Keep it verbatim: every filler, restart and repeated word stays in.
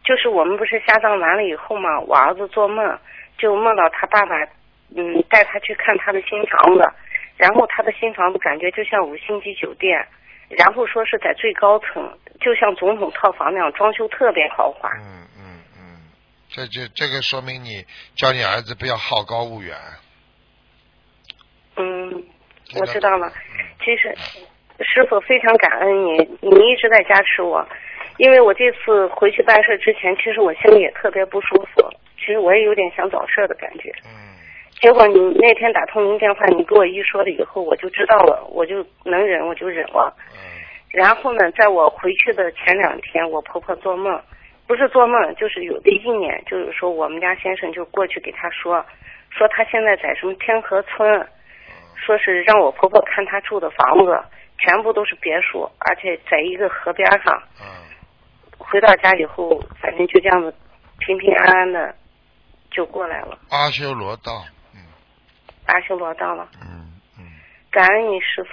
就是我们不是下葬完了以后嘛，我儿子做梦就梦到他爸爸，嗯，带他去看他的新房子，然后他的新房子感觉就像五星级酒店，然后说是在最高层，就像总统套房那样，装修特别豪华。 嗯嗯嗯，这就这个说明你教你儿子不要好高骛远。 嗯，我知道了。 嗯、 其实师傅非常感恩你，你一直在加持我。因为我这次回去办事之前，其实我心里也特别不舒服，其实我也有点想早事的感觉。 嗯。 结果你那天打通您电话，你给我一说了以后，我就知道了，我就能忍，我就忍了。 嗯。 然后呢，在我回去的前两天，我婆婆做梦，不是做梦，就是有的意念，就是说我们家先生就过去给她说，说他现在在什么天河村，说是让我婆婆看她住的房子，全部都是别墅，而且在一个河边上。 嗯。 回到家以后，反正就这样子平平安安的就过来了。 阿修罗道，嗯， 阿修罗道了。 嗯嗯， 感恩你师父。